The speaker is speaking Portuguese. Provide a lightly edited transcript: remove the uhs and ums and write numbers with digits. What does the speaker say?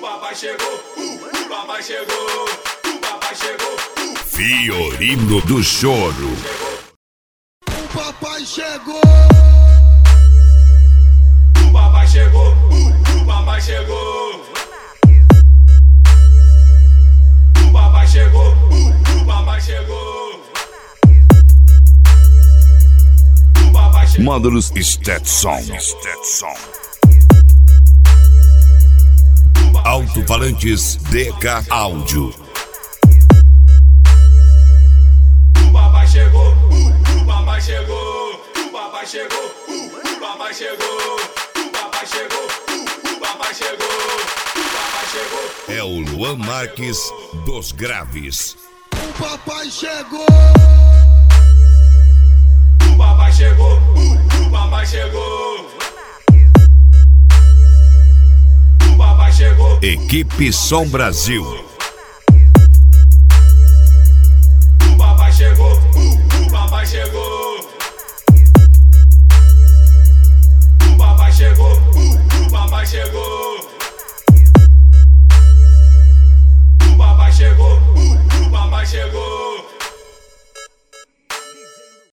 papai chegou, o papai chegou, o papai chegou. Fiorino do Choro. O papai chegou. O papai chegou, o papai chegou. O papai chegou, o papai chegou. O papai chegou. Módulos Stetson. Alto-falantes DK Áudio. O papai chegou, o papai chegou. O papai chegou, o papai chegou. O papai chegou, o papai chegou. O papai chegou. É o Luan Marques dos Graves. O papai chegou. O papai chegou, o papai chegou. O papai chegou. Equipe Som Brasil. O papai chegou, o papai chegou. O papai chegou, o papai chegou.